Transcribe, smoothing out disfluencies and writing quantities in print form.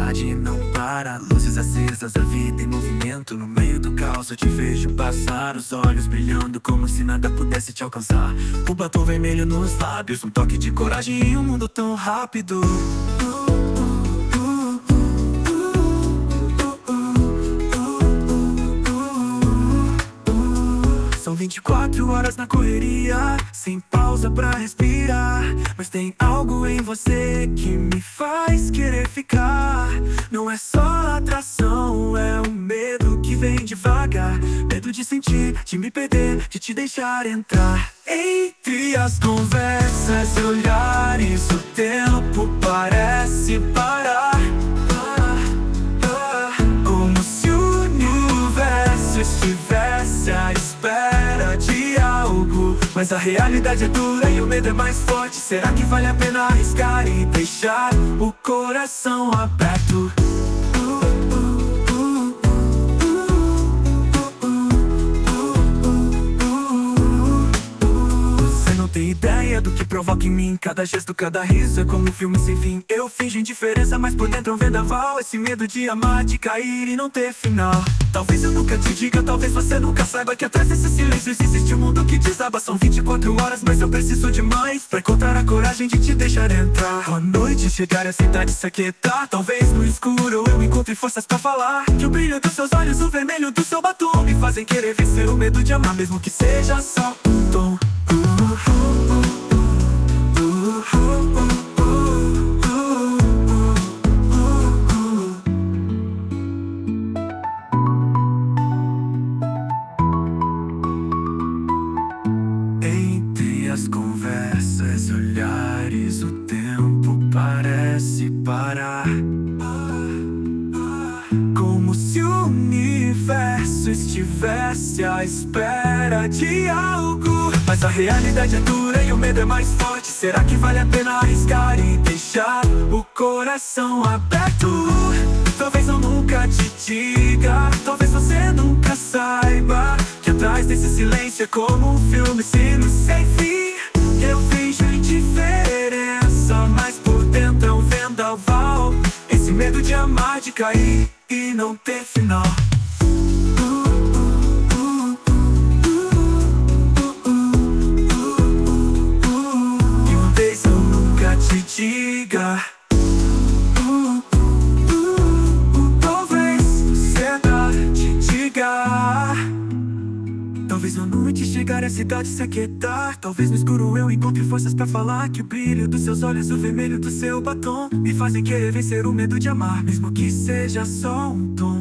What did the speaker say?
cidade não para, luzes acesas, a vida em movimento. No meio do caos eu te vejo passar, os olhos brilhando como se nada pudesse te alcançar. O batom vermelho nos lábios, um toque de coragem em um mundo tão rápido. São 24 horas na correria, sem pausa pra respirar. Mas tem algo em você que me faz querer ficar. Não é só atração, é um medo que vem devagar. Medo de sentir, de me perder, de te deixar entrar. Entre as conversas e olhares, o tempo parece parar. Como se o universo estivesse à espera de algo. Mas a realidade é dura e o medo é mais forte. Será que vale a pena arriscar e deixar o coração aberto? Tem ideia do que provoca em mim? Cada gesto, cada riso é como um filme sem fim. Eu finjo indiferença, mas por dentro é um vendaval. Esse medo de amar, de cair e não ter final. Talvez eu nunca te diga, talvez você nunca saiba que atrás desse silêncio existe um mundo que desaba. São 24 horas, mas eu preciso de mais pra encontrar a coragem de te deixar entrar. A noite chegar e a cidade se aquietar. Talvez no escuro eu encontre forças pra falar. Que o brilho dos seus olhos, o vermelho do seu batom me fazem querer vencer o medo de amar, mesmo que seja só um tom. Entre as conversas e olhares, o tempo parece parar. Como se o universo estivesse à espera de algo. Mas a realidade é dura e o medo é mais forte. Será que vale a pena arriscar e deixar o coração aberto? Talvez eu nunca te diga, talvez você nunca saiba que atrás desse silêncio é como um filme sem fim. Eu finjo indiferença, mas por dentro é um vendaval. Esse medo de amar, de cair e não ter final. Te diga, talvez você te diga. Talvez a noite chegar e a cidade se aquietar. Talvez no escuro eu encontre forças pra falar. Que o brilho dos seus olhos, o vermelho do seu batom me fazem querer vencer o medo de amar, mesmo que seja só um tom.